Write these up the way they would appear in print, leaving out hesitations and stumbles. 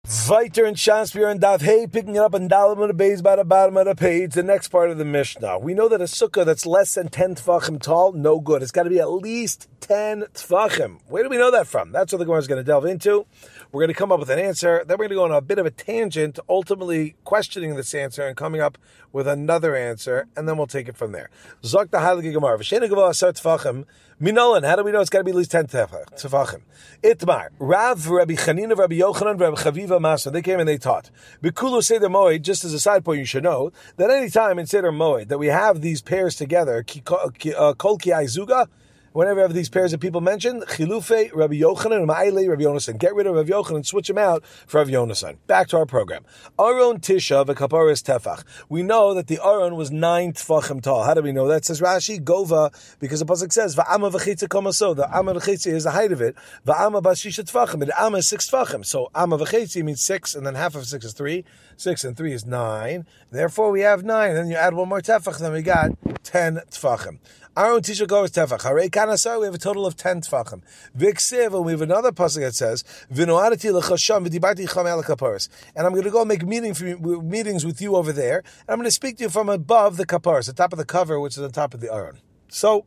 Viter and Shasper and Dav Hey, picking it up on Dalam of the base by the bottom of the page, the next part of the Mishnah. We know that a sukkah that's less than 10 tefachim tall, no good. It's got to be at least 10 tefachim. Where do we know that from? That's what the Gemara is going to delve into. We're going to come up with an answer. Then we're going to go on a bit of a tangent, ultimately questioning this answer and coming up with another answer, and then we'll take it from there. Zok the Heilige Gemara. V'shena gavah asar tefachim. Minolan, how do we know it's got to be at least 10 tefachim? Itmar, Rav, Rabbi Chanina, Rabbi Yochanan, Rabbi Chaviva, Masa, they came and they taught. Bikulu Seder Moed, just as a side point, you should know that any time in Seder Moed that we have these pairs together, Kol Ki Aizuga, whenever we have these pairs of people mentioned, Chilufe, Rabbi Yochanan, Ma'ile, Rabbi Yonasan. Get rid of Rabbi Yochanan, switch him out for Rabbi Yonasan. Back to our program. Aron Tisha v'kaparis tefach. We know that the Aron was 9 tefachim tall. How do we know that? Says Rashi, Gova, because the pasuk says, Va'ama v'chitza komaso. The Amma v'chitza is the height of it. Va'ama bashisha tefachim. The Amma is 6 tefachim. So Amma v'chitza means 6, and then half of 6 is 3. 6 and 3 is 9. Therefore, we have 9. And then you add one more tefach, then we got 10 tefachim. Our own teacher goes tefach. Harei kanasar, we have a total of 10 tefachim. V'ksiv, and we have another pasuk that says, V'noadati l'chasham v'dibarti cham el kaparis. And I'm going to go make meetings with you over there, and I'm going to speak to you from above the kaparis, the top of the cover, which is on top of the aron. So,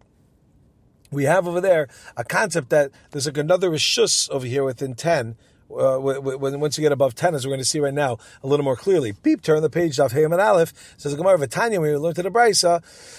we have over there a concept that there's like another rishus over here within 10, once you get above 10, as we're going to see right now a little more clearly. Peep, turn the page, Daf Hey and Aleph, says Gemara V'Tanya, when we learned to the Brisa,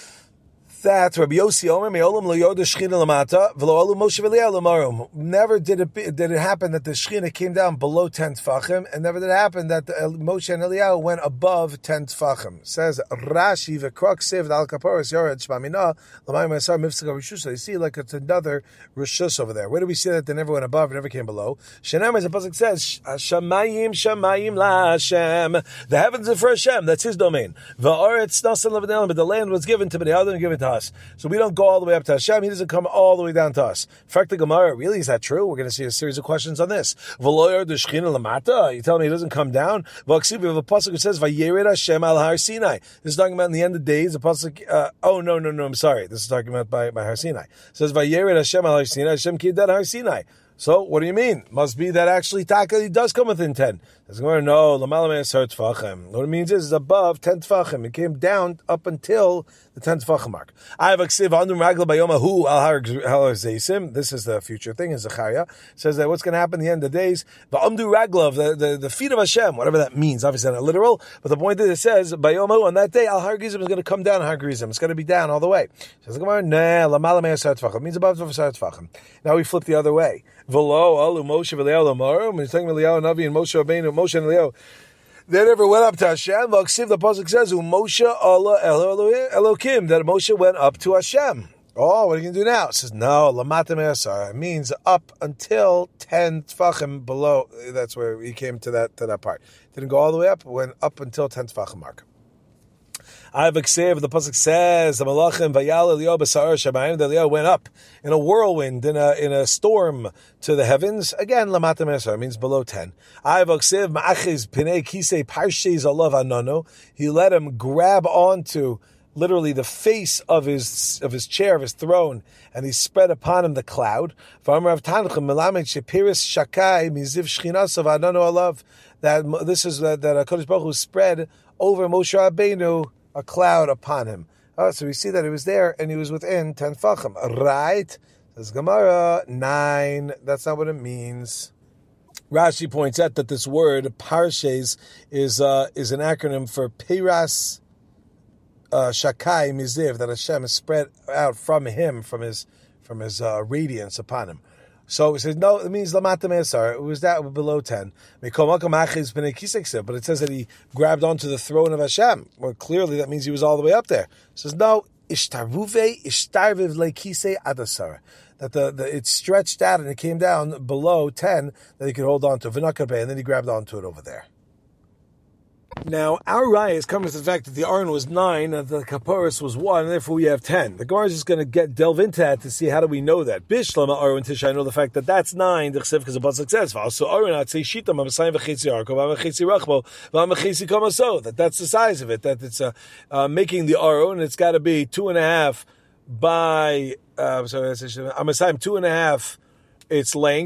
that Rabbi Yossi Omer Me'olam Lo Yoda Shechina Lamata V'Lo Alu Moshe V'Eliyahu L'Marom. Never did it happen that the Shechina came down below 10 tefachim, and never did it happen that Moshe and Eliyahu went above 10 tefachim. Says Rashi V'Krok Sev Al Kaparos Yored Shmamina L'Mayim Asar Mivsaka Rishus. You see, like it's another Rishus over there. Where do we see that they never went above, never came below? Shenam, as the pasuk says, Shamayim La Hashem. The heavens are for Hashem. That's His domain. V'Aretz Nasan L'V'Nelim, but the land was given to Bnei Adam and given to us. So we don't go all the way up to Hashem. He doesn't come all the way down to us. In fact, the Gemara, really, is that true? We're going to see a series of questions on this. You tell me He doesn't come down? We have a pasuk that says, Vayered Hashem al Har Sinai. This is talking about in the end of days. The pasuk, no, I'm sorry. This is talking about by Har Sinai. It says, Vayered Hashem al Har Sinai, Hashem kidad Har Sinai. So, what do you mean? Must be that actually Taka, he does come within 10. No, what it means is above 10 tefachim. It came down up until the 10 tefachim mark. This is the future thing in Zechariah. It says that what's going to happen at the end of the days, the feet of Hashem, whatever that means. Obviously not literal, but the point is it says, on that day, Al Har Gerizim is going to come down Har Gerizim. It's going to be down all the way. It says, it means above 10 tefachim. Now we flip the other way. V'lo alu Moshe v'Eliyahu l'Marom. He's talking about Eliyahu Navi and Moshe Rabbeinu, Moshe and Eliyahu. They never went up to Hashem. V'aksiv, the pasuk says, Moshe Allah Elokim, that Moshe went up to Hashem. Oh, what are you going to do now? It says, no, Lamata Me'asar. It means up until 10 tefachim below. That's where he came to that part. Didn't go all the way up, went up until 10 tefachim mark. The pasuk says the Malachim Vayal Eliyahu b'Sa'ar Shamayim. The Eliyahu went up in a whirlwind, in a storm to the heavens. Again, Lamata Me'asar means below 10. Ma'achiz Pinei Kisei Parshes Alav Anano. He let him grab onto literally the face of his chair, of his throne, and he spread upon him the cloud. That this is that HaKadosh Baruch Hu spread over Moshe Rabbeinu a cloud upon him. So we see that he was there and he was within 10 tefachim. Right? Says Gemara, 9. That's not what it means. Rashi points out that this word parshes is an acronym for Piras Shakai Miziv, that Hashem is spread out from him, from his radiance upon him. So it says, no, it means Lamata Me'asar. It was that below 10. But it says that he grabbed onto the throne of Hashem. Well, clearly that means he was all the way up there. It says, no, Ishtarviv Lekise Adasara. That it stretched out and it came down below 10 that he could hold on to. V'nakabe, and then he grabbed onto it over there. Now, our raya is coming to the fact that the Aron was 9 and the Kaparis was 1, and therefore we have 10. The Gemara is just going to delve into that to see how do we know that. Bishlama Aron Tisha, I know the fact that that's 9, because the pasuk says, so Aron, I'd say Shita, Mamasayim v'chitzi arko, Mamachitzi rachbo, Mamachitzi komaso, that's the size of it, that it's making the Aron, it's got to be 2.5 by, Mamasayim 2.5 its length,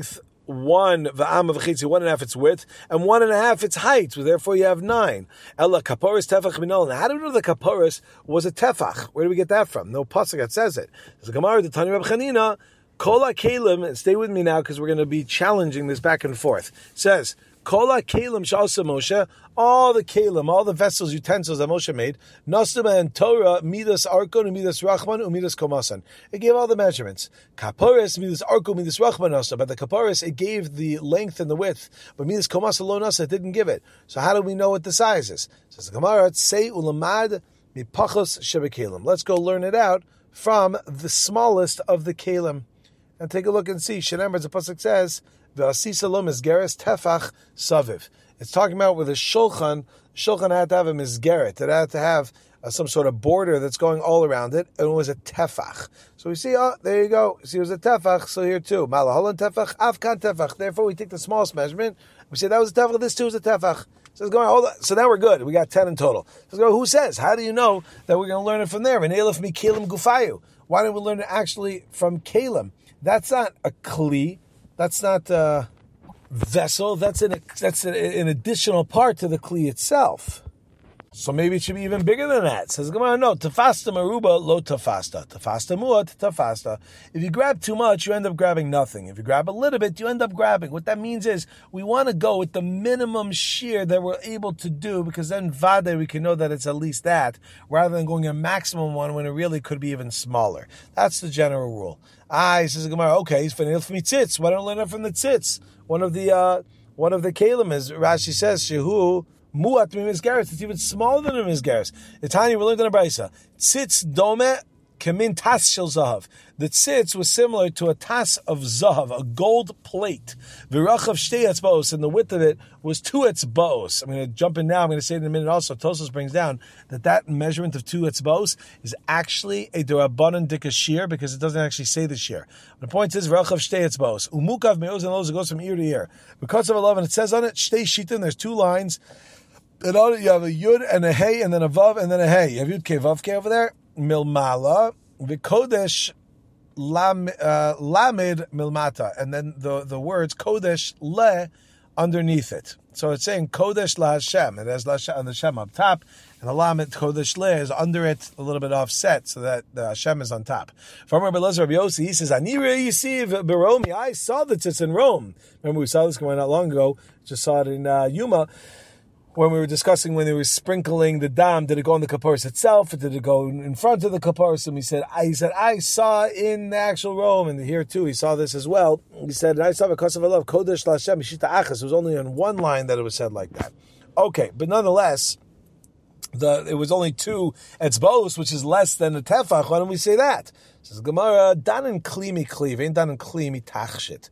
1 v'ama v'chitzi, 1.5 its width, and 1.5 its height. So therefore, you have 9. Ella kaporis tefach minol. How do we know the kaporis was a tefach? Where do we get that from? No pasuk that says it. There's a Gemara, the Tanya Reb Chanina, Kol HaKelim, and stay with me now because we're going to be challenging this back and forth. It says, Kol HaKelim Sh'asa Moshe, all the kelim, all the vessels, utensils that Moshe made, Nasuma and Torah, Midas Arkon, Midas Rachman, Midas Komasan. It gave all the measurements. Kaporis, Midas Arkon, Midas Rachman Nasa. But the Kaporis, it gave the length and the width. But Midas Komasan Lo Nasa, it didn't give it. So how do we know what the size is? Says the Gemara, Say Ulamad Mipachos Shebekelim. Let's go learn it out from the smallest of the kelim. And take a look and see. Shenemar, as the pasuk says, "V'asisa lo mizgeres tefach saviv." It's talking about with a shulchan. Shulchan had to have a mizgeret. It had to have some sort of border that's going all around it, and it was a tefach. So we see, there you go. See, it was a tefach. So here too, malaholan tefach, afkan tefach. Therefore, we take the smallest measurement. We say that was a tefach. This too is a tefach. So it's going. Hold on. So now we're good. We got 10 in total. So it's going, who says? How do you know that we're going to learn it from there? V'neilef mi kelim gufayu. Why don't we learn it actually from kelim? That's not a kli. That's not a vessel. That's an additional part to the kli itself. So maybe it should be even bigger than that. Says Gemara, no. Tafasta maruba lo tafasta. Tafasta muat tafasta. If you grab too much, you end up grabbing nothing. If you grab a little bit, you end up grabbing. What that means is we want to go with the minimum shear that we're able to do, because then vade we can know that it's at least that, rather than going a maximum one when it really could be even smaller. That's the general rule. He says Gemara, okay, he's finna from tzitz. Why don't I learn it from the tzitz? One of the kelim is, Rashi says, shehu muat mimizgaris. It's even smaller than a mizgaris. The Tanya we learned in a brisa. Tzitz dome kemin tas shel zahav. The tzitz was similar to a tas of zahav, a gold plate. V'rachav shtei etzbaos, and the width of it was 2 etzbaos. I'm going to jump in now. I'm going to say it in a minute also. Tosfos brings down that measurement of 2 etzbaos is actually a derabanan dikashir, because it doesn't actually say the shear. The point is, v'rachav shtei etzbaos. Umukav me'oz and loz, it goes from ear to ear. Because of 11, it says on it, shtei shitin, there's 2 lines. And on it you have a yud and a hey, and then a vav, and then a hey. You have yud ke vav ke over there. Milmala, v'kodesh lamed milmata, and then the words kodesh le underneath it. So it's saying kodesh la Hashem. It has la Hashem, the Hashem up top, and the lamed kodesh le is under it, a little bit offset, so that the Hashem is on top. From Rabbi Elazar Rabbi Yossi, he says, "Ani re'yisiv beromi." I saw that it's in Rome. Remember, we saw this going not long ago. Just saw it in Yuma. When we were discussing when they were sprinkling the dam, did it go on the kaparis itself, or did it go in front of the kaparis? And he said, I saw in the actual Rome, and here too, he saw this as well. He said, I saw because of love, Kodesh Lashem Mishita Achas. It was only on one line that it was said like that. Okay, but nonetheless, it was only 2 etzbos, which is less than a tefach. Why don't we say that? Says Gemara, dan and kli mi kli, ain't dan and kli mi tachshit.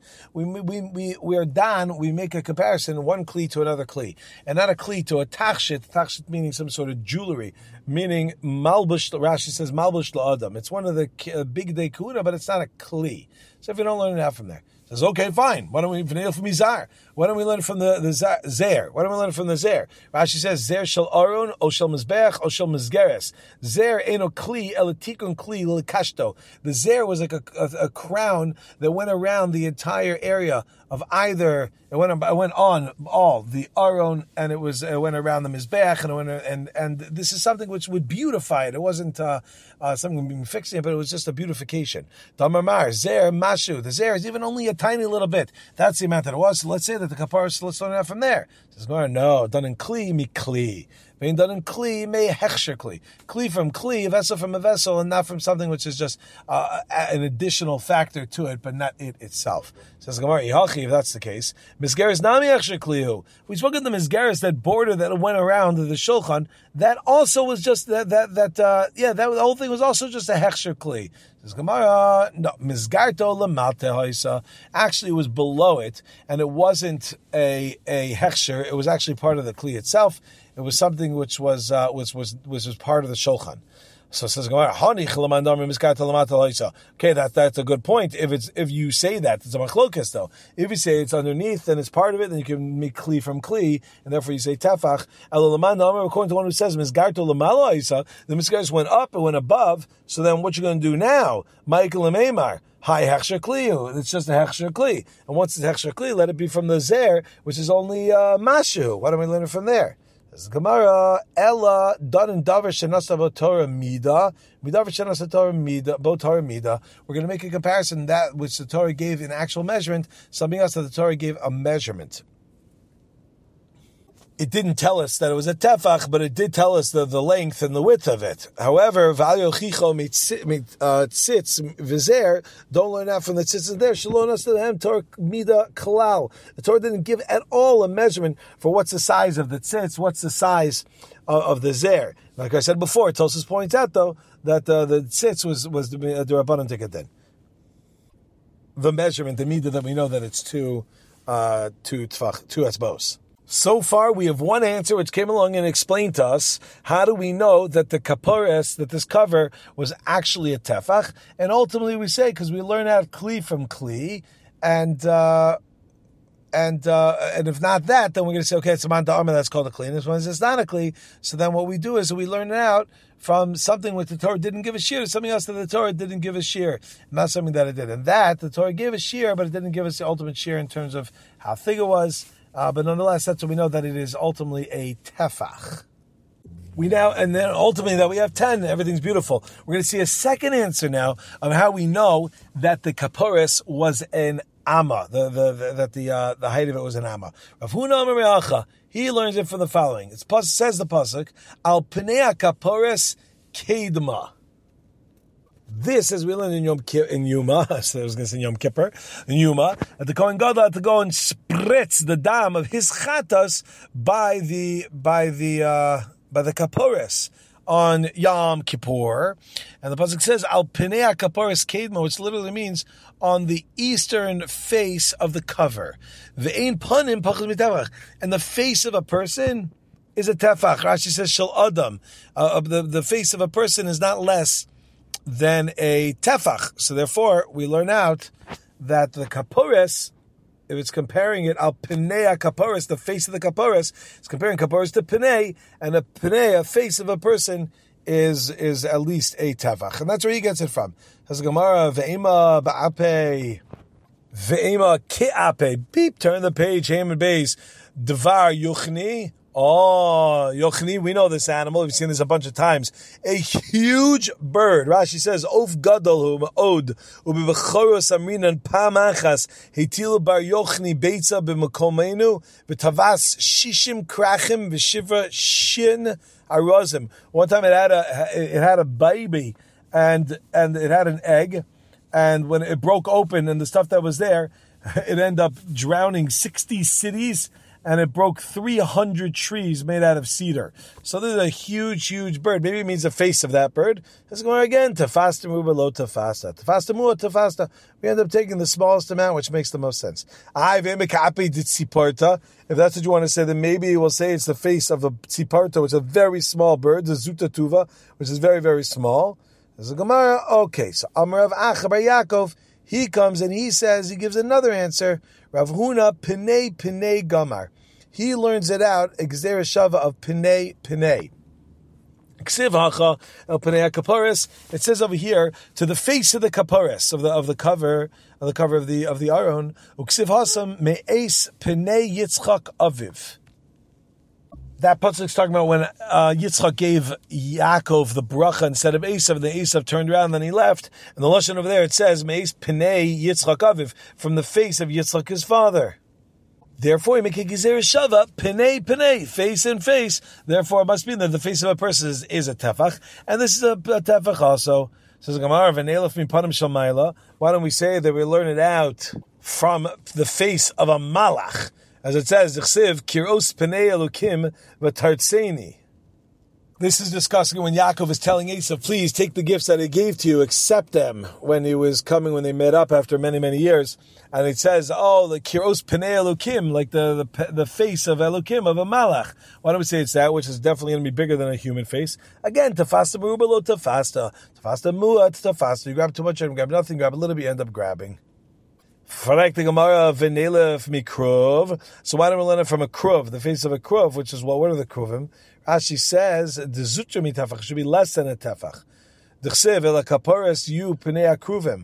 We are dan. We make a comparison, one kli to another kli, and not a kli to a tachshit. Tachshit meaning some sort of jewelry, meaning malbush. Rashi says malbush la'adam. It's one of the big day kuna, but it's not a kli. So if you don't learn it out from there. Says, okay, fine. Why don't we v'neil from Mizar? Why don't we learn from the Zer? Why don't we learn from the Zer? Rashi says, Zer shel Aron, o shel Mizbeach, o shel Mizgeres. Zer eno kli, elatikon kli l'kashto. The Zer was like a crown that went around the entire area of either, it went on all, the Aron, and it went around the Mizbeach, and this is something which would beautify it. It wasn't something being fixing it, but it was just a beautification. Damar Zer Mashu. The Zer is even only a tiny little bit. That's the amount that it was. So let's say that the kaparis, let's learn it out from there. It says, no, done in kli mi kli. Being done in kli may hechsher kli. Kli from kli, a vessel from a vessel, and not from something which is just an additional factor to it, but not it itself. Says Gemara, if that's the case, Mizgeres nami hechsher klihu. We spoke of the Mizgeres, that border that went around the shulchan. That also was just the whole thing was also just a hechsher kli. Says Gemara, no, Mizgarto lemalte haisa. Actually, it was below it, and it wasn't a hechsher. It was actually part of the kli itself. It was something which was part of the shulchan. So it says, okay, that's a good point. If you say that, it's a machlokes though. If you say it's underneath and it's part of it, then you can make kli from kli, and therefore you say tefach. According to one who says misgarto lamala isa, the misgar went up and went above. So then, what you going to do now? Michael Lememar. Hi hechsher kli. It's just a hechsher kli, and once it's hechsher kli, let it be from the zer, which is only mashu. Why don't we learn it from there? Gemara Ella done in davar shenasa b'torah mida midavar shenasa Torah mida b'torah mida. We're going to make a comparison that which the Torah gave in actual measurement, something else that the Torah gave a measurement. It didn't tell us that it was a tefach, but it did tell us the length and the width of it. However, valyo chicho tzitz vizer, don't learn that from the tzitz there. Shalom us to them Torah mida kalal. The Torah didn't give at all a measurement for what's the size of the tzitz, what's the size of the zer. Like I said before, Tosfos points out though that the tzitz was the rabbanon tikkun. The measurement, the mida that we know that it's two etzbos. So far, we have one answer which came along and explained to us how do we know that the kapores, that this cover was actually a tefach, and ultimately we say because we learn out kli from kli, and if not that, then we're going to say okay, it's a man da'arma, that's called a kli, and this one is not a kli. So then what we do is we learn it out from something which the Torah didn't give a shear, something else that the Torah didn't give a shear, not something that it did, and that the Torah gave a shear, but it didn't give us the ultimate shear in terms of how thick it was. But nonetheless, that's what we know that it is ultimately a tefach. And then ultimately that we have 10, everything's beautiful. We're going to see a second answer now of how we know that the kaporis was an amma, that the height of it was an amma. Rav Huna Amar Me'acha, he learns it from the following. It says the pasuk, Al Pnei kaporis kedma. This, as we learned in Yuma, so I was going to say Yom Kippur, in Yuma, that the Kohen Gadol had to go and spritz the dam of his chatas by the kapores on Yom Kippur, and the pasuk says Al Pnei Kaporis Kedma, which literally means on the eastern face of the cover. Ve'ein panim pachas mitavach, and the face of a person is a tefach. Rashi says Shel Adam, the face of a person is not less than a tefach. So therefore, we learn out that the kapores, if it's comparing it, al pnei kapores, the face of the kapores, it's comparing kapores to pnei, and a pnei, a face of a person, is at least a tefach. And that's where he gets it from. Has a Gemara, ve'ema ba'ape, ve'ema ki'ape, beep, turn the page, Haman Beis, dvar yuchni, oh, Yochni, we know this animal. We've seen this a bunch of times. A huge bird. Rashi says, Of gadol hu ma'od, u'bivachoros amrinan pamachas, heitilu bar Yochni beitza b'makomenu, v'tavas shishim krachim v'shivra shin arozim. One time it had a baby, and it had an egg, and when it broke open and the stuff that was there, it ended up drowning 60 cities, and it broke 300 trees made out of cedar. So this is a huge, huge bird. Maybe it means the face of that bird. Let's go again. Tafasta muba lo tafasta. Tafasta mua tafasta. We end up taking the smallest amount, which makes the most sense. If that's what you want to say, then maybe we'll say it's the face of a tziparta, which is a very small bird, the zuta tuva, which is very, very small. There's a Gemara. Okay, so Amar of Achabar Yaakov, he comes and he says, he gives another answer. Rav Huna Pnei Pnei Gamar. He learns it out, Gzera Shava of Pnei Pnei. Ksiv Hacha El Pnei Kaparis. It says over here to the face of the Kaparis of the cover of the Aron. Uksiv Hasam Me'es Pnei Yitzchak Aviv. That pasuk is talking about when Yitzchak gave Yaakov the bracha instead of Esav, and the Esav turned around and then he left. And the lashon over there, it says, Me'es Pnei Yitzchak Aviv, from the face of Yitzchak his father. Therefore, you make a Gezerah Shava, Pnei Pnei, face and face. Therefore, it must mean that the face of a person is a tefach, and this is a tefach also. Says Gemara, V'neilaf mipanim shel Maila. Why don't we say that we learn it out from the face of a malach? As it says, Chsiv, Kiros Pnei Elokim V'tartzeni. This is discussing when Yaakov is telling Esav, please take the gifts that he gave to you, accept them when he was coming, when they met up after many, many years. And it says, oh, the kiros penei Elokim, like the face of Elokim, of a malach. Why don't we say it's that, which is definitely going to be bigger than a human face? Again, tafasta beruba lo tafasta. Tafasta mu'at tafasta. You grab too much and grab nothing, grab a little bit, you end up grabbing. Farak the Gemara v'nelef mikrov. So why don't we learn it from a krov, the face of a krov, which is, well, what are the kruvim? Rashi says the zutra mitafach should be less than a tefach. D'chsev ela kaparas yu pnei akruvim.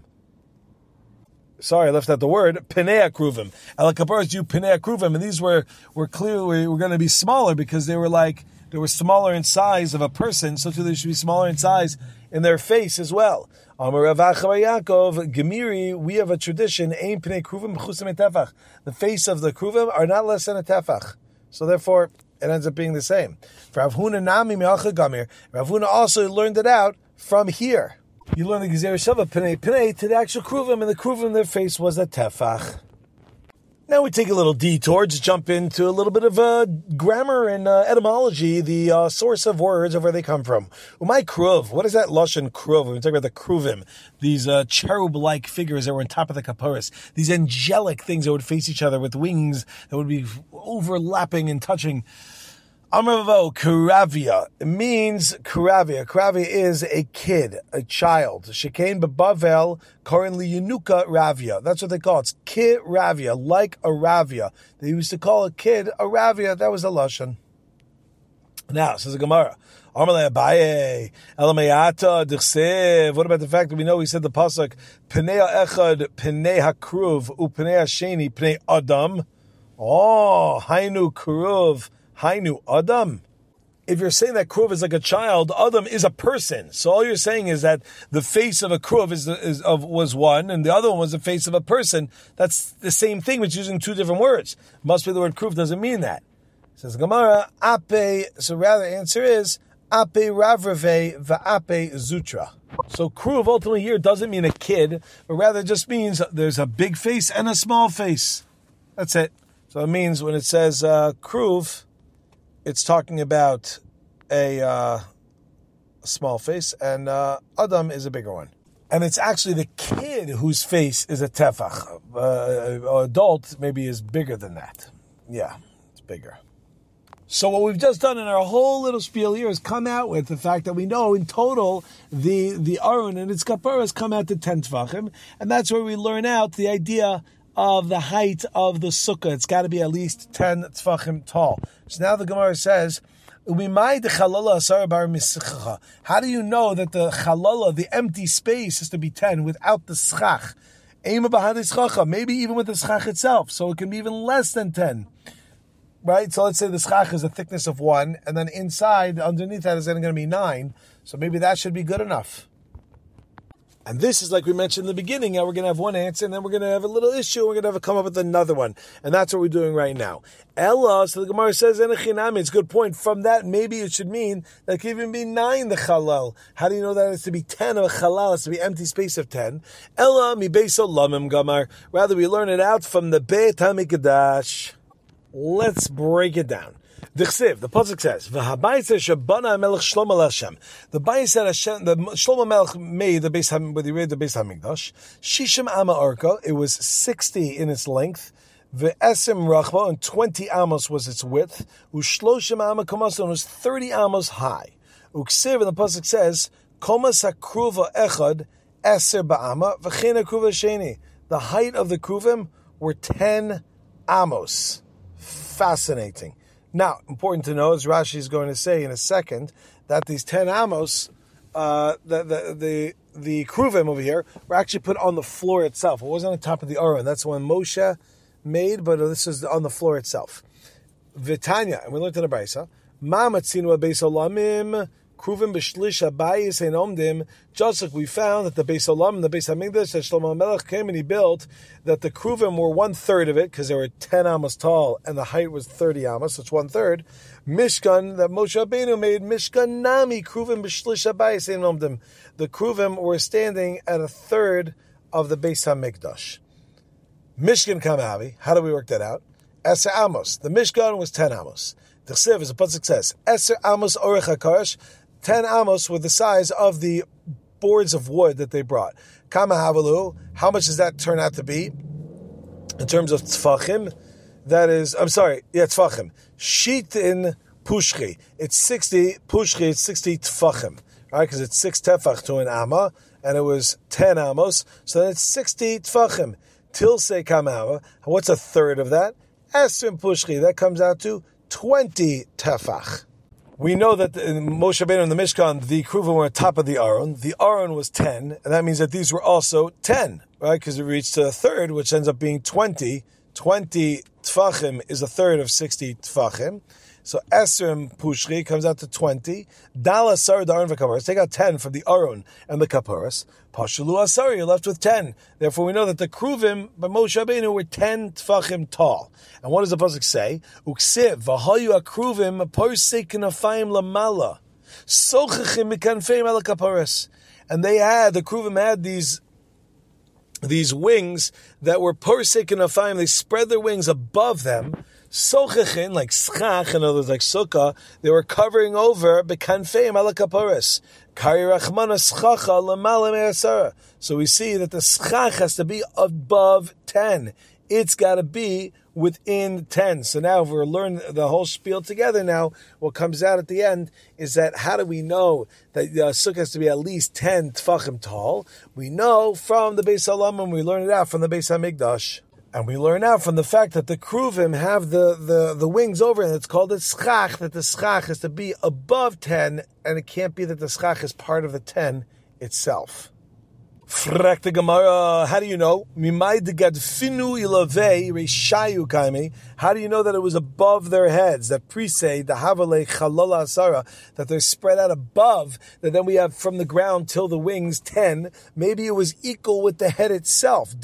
Sorry, I left out the word pnei akruvim. Ela kaparas yu pnei akruvim, and these were clearly were going to be smaller because they were smaller in size of a person, so too they should be smaller in size in their face as well. Amar Rav Acha Yaakov Gemiri, we have a tradition. Ein pnei kruvim b'chusim tefach. The face of the kruvim are not less than a tefach, so therefore it ends up being the same. For Rav Huna Nami Me'acha Gamir, Rav Huna also learned it out from here. You learn the Gezer Shava Pnei to the actual kruvim, and the kruvim in their face was a tefach. Now we take a little detour, just jump into a little bit of grammar and etymology, the source of words of where they come from. Umay kruv, what is that lashon kruv? When we talk about the kruvim, these cherub-like figures that were on top of the kaparis, these angelic things that would face each other with wings that would be overlapping and touching. Amravo, Kuravia. It means Kuravia. Kuravia is a kid, a child. Shekain bebavel, currently Yenuka Ravia. That's what they call it. It's Kid Ravia, like a Ravia. They used to call a kid a Ravia. That was a lashon. Now, says the Gemara. Amalei Abaye, Elamayata, D'chsev. What about the fact that we know he said the pasuk, Pnei Echad, Pnei Hakruv, Upnei Hasheni, Pnei Adam. Oh, Hainu Kruv. Hainu Adam. If you're saying that Kruv is like a child, Adam is a person. So all you're saying is that the face of a Kruv was one, and the other one was the face of a person. That's the same thing, but using two different words. Must be the word Kruv doesn't mean that. Says Gemara, Ape, so rather the answer is, Ape Ravrave Va'ape Zutra. So Kruv ultimately here doesn't mean a kid, but rather just means there's a big face and a small face. That's it. So it means when it says Kruv, it's talking about a small face, and Adam is a bigger one. And it's actually the kid whose face is a tefach. Adult maybe is bigger than that. Yeah, it's bigger. So what we've just done in our whole little spiel here is come out with the fact that we know in total the Aron and its kaparas come out to 10 tvachim, and that's where we learn out the idea of the height of the sukkah. It's got to be at least 10 tefachim tall. So now the Gemara says, how do you know that the chalala, the empty space, is to be 10 without the schach? Maybe even with the schach itself, so it can be even less than 10. Right? So let's say the schach is a thickness of 1, and then inside, underneath that is going to be 9, so maybe that should be good enough. And this is like we mentioned in the beginning. Now we're going to have one answer, and then we're going to have a little issue, and we're going to have to come up with another one. And that's what we're doing right now. Ella, so the Gemara says, it's a good point. From that, maybe it should mean that it could even be 9, the chalal. How do you know that it's to be 10 of a chalal? It's to be empty space of 10. Ella, mi beiso lamim gamar. Rather, we learn it out from the Beit HaMikdash. Let's break it down. The pasuk says, "V'habayis shabana Melech Shlomo Hashem." The bayis that Hashem, the Shlomo Melech made the Beis when he made the Beis Hamikdash. Shishim ama arka. It was 60 in its length. Ve'esim rachba, and 20 amos was its width. Ushloshim ama kamas, and it was 30 amos high. Uksiv, and the pasuk says, "Komas hakruva echad eser ba'ama v'chein hakruva sheni." The height of the kruvim were 10 amos. Fascinating. Now, important to know, as Rashi is going to say in a second, that these 10 amos, the kruvim over here, were actually put on the floor itself. It wasn't on top of the Aron. That's the one Moshe made, but this is on the floor itself. Vitanya, and we learned in the Brisa, Ma matzinu beis olamim kruvim b'shlish habayis ein omdim. Just like we found that the Beis Olam and the Beis Hamikdash that Shlomo Melech came and he built, that the kruvim were 1/3 of it because they were 10 amos tall and the height was 30 amos, so it's 1/3. Mishkan that Moshe Rabbeinu made, Mishkan nami kruvim b'shlish habayis ein omdim. The kruvim were standing at 1/3 of the Beis Hamikdash. Mishkan kamahavi. How do we work that out? Esa amos. The Mishkan was 10 amos. The chsiv, as the pasuk says, Eser amos orech hakarash, 10 amos were the size of the boards of wood that they brought. Kama havalu, how much does that turn out to be in terms of tfachim? That is, tfachim. Sheet in pushchi. It's 60 pushchi, it's 60 tfachim. Right? Because it's 6 tefach to an amma, and it was 10 amos, so then it's 60 tfachim. Tilse kama hava. What's a third of that? Eser in pushchi. That comes out to 20 tefach. We know that in Moshe Rabbeinu in the Mishkan, the Kruvim were on top of the Aron. The Aron was 10, and that means that these were also 10, right? Because it reached a third, which ends up being 20. 20 tfachim is a third of 60 tfachim. So Esrim Pushri comes out to 20. Dal Asar Daron v'Kaparas. Take out 10 from the Aron and the Kaparas. Pashalu Asar, you're left with 10. Therefore, we know that the Kruvim by Moshe Rabbeinu were 10 tfachim tall. And what does the pasuk say? Uksiv v'hayu akruvim porseikin afayim lamala sochachim mikanfeim ala Kaparas. And they had, the Kruvim had these wings that were porseikin afayim. They spread their wings above them. Sochachin, like schach, in other words, like sukkah, they were covering over bekanfeim ala Kaparas. Kari rachmana schacha lamala me'asara. So we see that the schach has to be above 10. It's got to be within 10. So now if we're learning the whole spiel together now, what comes out at the end is that how do we know that the sukkah has to be at least 10 tfachim tall? We know from the Beis Halamim, we learn it out from the Beis HaMikdash. And we learn out from the fact that the Kruvim have the wings over, and it's called a schach, that the schach is to be above 10, and it can't be that the schach is part of the 10 itself. Frek the Gemara, how do you know? How do you know that it was above their heads? That pre-say, the Havale Chalala Asara, that they're spread out above, that then we have from the ground till the wings 10. Maybe it was equal with the head itself.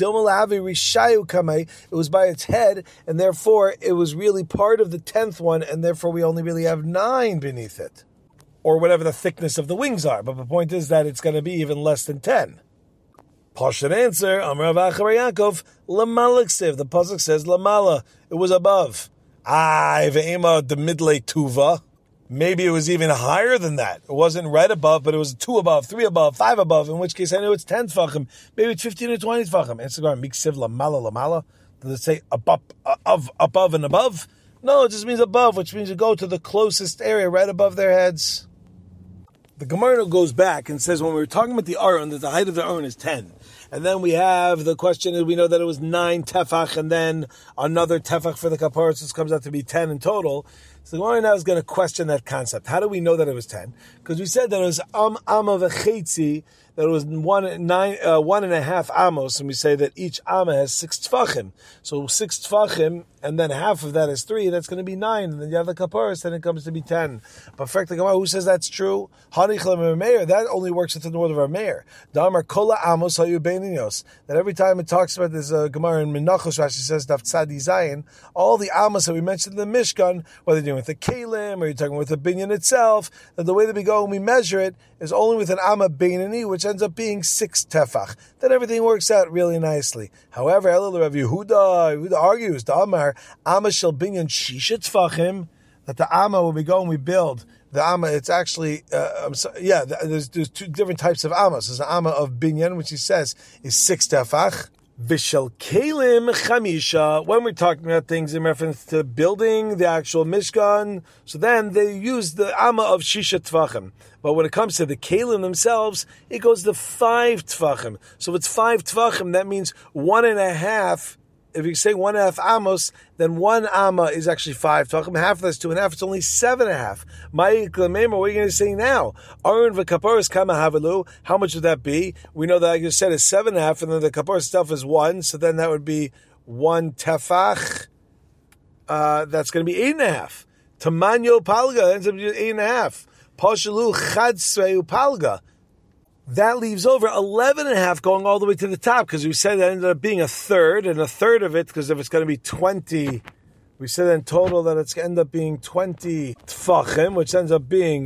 It was by its head, and therefore it was really part of the 10th one, and therefore we only really have 9 beneath it. Or whatever the thickness of the wings are. But the point is that it's going to be even less than 10. Pashut answer, Amar Rav Acha bar Yaakov, Lamala Ksiv. The pasuk says Lamala. It was above. Ve'ema the midlay tuva. Maybe it was even higher than that. It wasn't right above, but it was 2 above, 3 above, 5 above. In which case, I know it's 10 tfachim. Maybe it's 15 or 20 tfachim. Answer Miksiv Lamala. Does it say above and above? No, it just means above, which means you go to the closest area right above their heads. The Gemara goes back and says when we were talking about the Aron, that the height of the Aron is 10. And then we have the question is we know that it was 9 tefach and then another tefach for the kaparos, which comes out to be 10 in total. So the Gemara now is going to question that concept. How do we know that it was 10? Because we said that it was amma v'chetzi, that it was 1.5 amos, and we say that each amma has 6 tfachim. So 6 tfachim, and then half of that is 3, that's going to be 9. And then you have the kaparos, then it comes to be 10. But for the Gemara, who says that's true? That only works within the word of our mayor. Damar kola amos hayu beininios. That every time it talks about this Gemara in Menachos, Rashi says Daf Tzadi Zayin, all the amos that we mentioned in the Mishkan, whether you're doing with the kelim or you're talking with the binyan itself, that the way that we go and we measure it is only with an amma beinini, which ends up being 6 tefach. Then everything works out really nicely. However, Rav Yehuda argues, the Amar amma shel binyan shisha tefachim, that the amma, when we go and we build the amma, it's actually, there's 2 different types of ammas. There's an amma of binyan, which he says is 6 tefach. Vishal kelim chamisha. When we're talking about things in reference to building the actual mishkan, so then they use the amma of shisha tefachim. But when it comes to the kelim themselves, it goes to 5 tefachim. So if it's 5 tefachim, that means 1.5. If you say 1.5 amos, then 1 amma is actually 5 tefachim. Half of that's 2.5. It's only 7.5. What are you going to say now? Aron v'kaparos kama havalu. How much would that be? We know that, like you said, is 7.5, and then the kaparos itself is 1. So then that would be 1 tefach. That's going to be 8.5. Tamanyo palga ends up being 8.5. Pashalu chadsrei palga. That leaves over 11.5 going all the way to the top, because we said that ended up being a third, and a third of it, because if it's going to be 20, we said in total that it's going to end up being 20 tfachim, which ends up being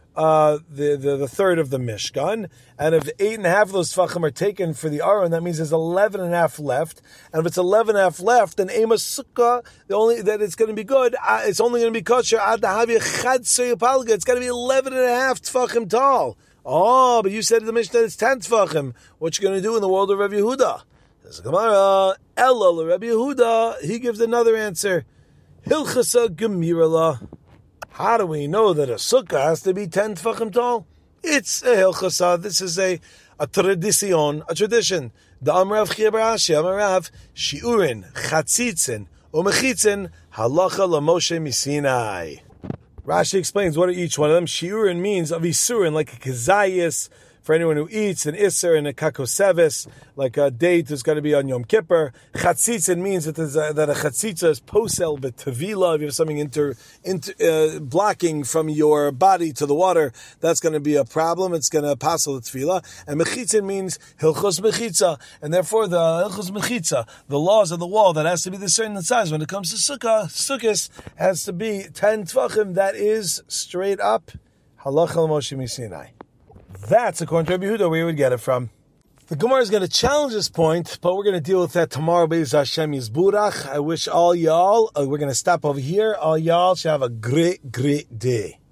the third of the Mishkan, and if 8.5 of those tefachim are taken for the Aron, that means there's 11.5 left. And if it's 11.5 left, then Ema Sukkah, that it's going to be good. It's only going to be kosher ad dahavi chadser yipalga. It's going to be 11.5 tefachim tall. Oh, but you said in the Mishnah it's 10 tefachim. What you going to do in the world of Rabbi Yehuda? There's a Gemara. Ella Rabbi Yehuda. He gives another answer. Hilchasa gemirala. How do we know that a sukkah has to be 10 tefachim tall? It's a hilchasa. This is a tradition, a tradition. The Amrav Chia bar Ashi, Amrav, shiurin, chatzitzin, umechitzin, halacha lamoshe misinai. Rashi explains what are each one of them. Shiurin means of isurin, like a kezayis, for anyone who eats, an isser and a kakosevis, like a date is going to be on Yom Kippur. Chatzitzin means that a chatzitza is posel b'tevila. If you have something blocking from your body to the water, that's going to be a problem. It's going to passel the tefillah. And mechitzin means hilchos mechitza, and therefore the hilchos mechitza, the laws of the wall, that has to be the certain size. When it comes to sukkahs has to be 10 tefachim. That is straight up halacha l'Moshe misinai. That's according to Rabbi Yehuda where we would get it from. The Gemara is going to challenge this point, but we're going to deal with that tomorrow. Be'ez Hashem Yisburach. I wish all y'all, we're going to stop over here. All y'all should have a great, great day.